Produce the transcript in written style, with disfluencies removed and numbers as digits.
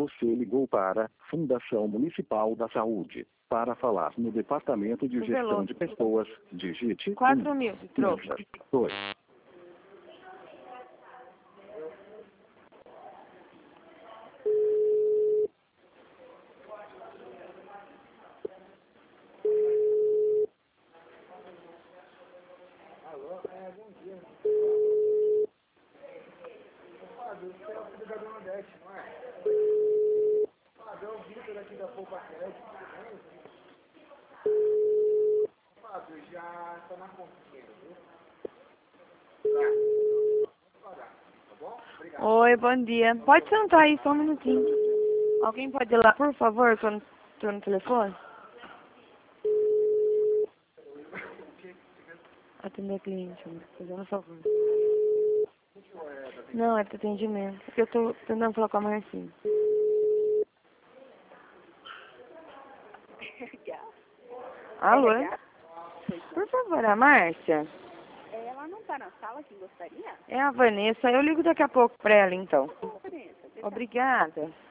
Você ligou para Fundação Municipal da Saúde. Para falar no Departamento de Gestão de Pessoas, digite 4.000, troca. 2. Alô, bom dia. Fábio, você é o filho da Dona Odete, não é? Fábio, é o Vitor aqui da Poupa Crédito, Fábio, já está na continha, viu? Tá. Vamos pagar, tá bom? Obrigado. Oi, bom dia. Pode sentar aí só um minutinho. Alguém pode ir lá, por favor, quando estou no telefone? Atender cliente, fazendo um favor. Não, é de atendimento. Porque eu estou tentando falar com a Marcinha. Alô? Por favor, a Márcia? Ela não está na sala, quem gostaria? É a Vanessa. Eu ligo daqui a pouco para ela, então. Vanessa, Obrigada.